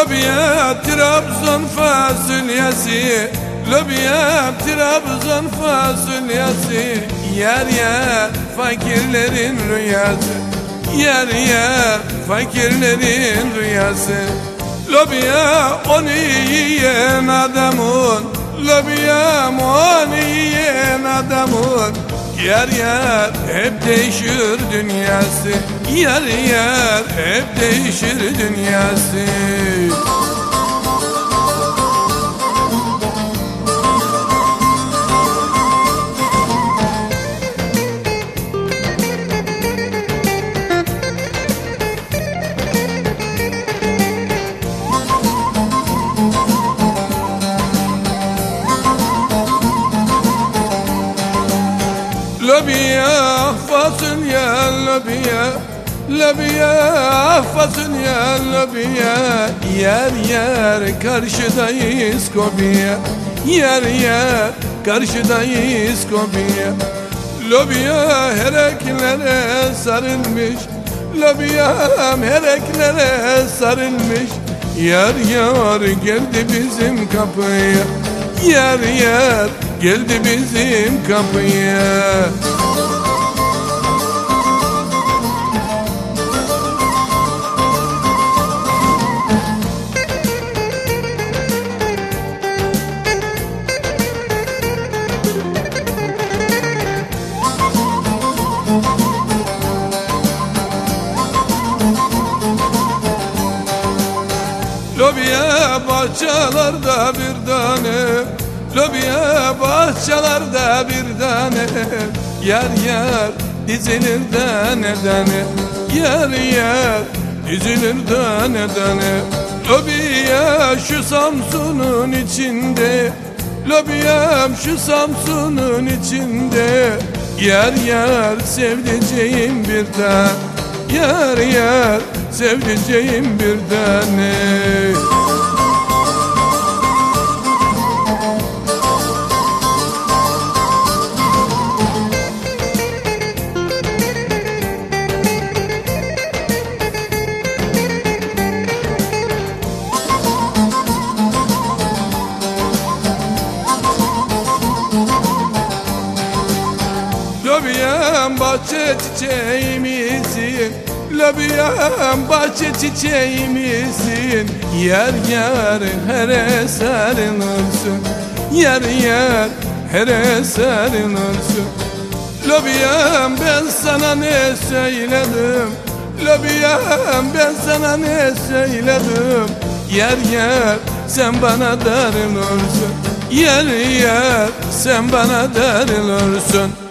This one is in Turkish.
Lobiya Trabzon fasulyesi, lobiya Trabzon fasulyesi, yer yer fakirlerin rüyası, yer yer fakirlerin rüyası. Lobiya onu yiyen adamın, lobiya onu yiyen adamın, yer yer hep değişir dünyası, yer yer hep değişir dünyası. Lobiya fasulye, lobiya, lobiya fasulye, lobiya, yer yer karşıdayız kobiya, yer yer karşıdayız kobiya. Lobiya hereklere sarılmış, lobiya hereklere sarılmış, yer yer geldi bizim kapıya, yer yer geldi bizim kapıya. Lobiya bahçelerde bir tane, lobiya bahçelerde bir tane, yer yer dizilir tane tane, yer yer dizilir tane tane. Lobiya şu Samsun'un içinde, lobiyam şu Samsun'un içinde, yer yer sevdiceğim bir tane, yer yer sevdiceğim bir tane. Lobiyam bahçe çiçeğimizin, lobiyam bahçe çiçeğimizin, yer yer here sarılırsın, yer yer here sarılırsın. Lobiyam ben sana ne söyledim, lobiyam ben sana ne söyledim, yer yer sen bana darılırsın, yer yer sen bana darılırsın.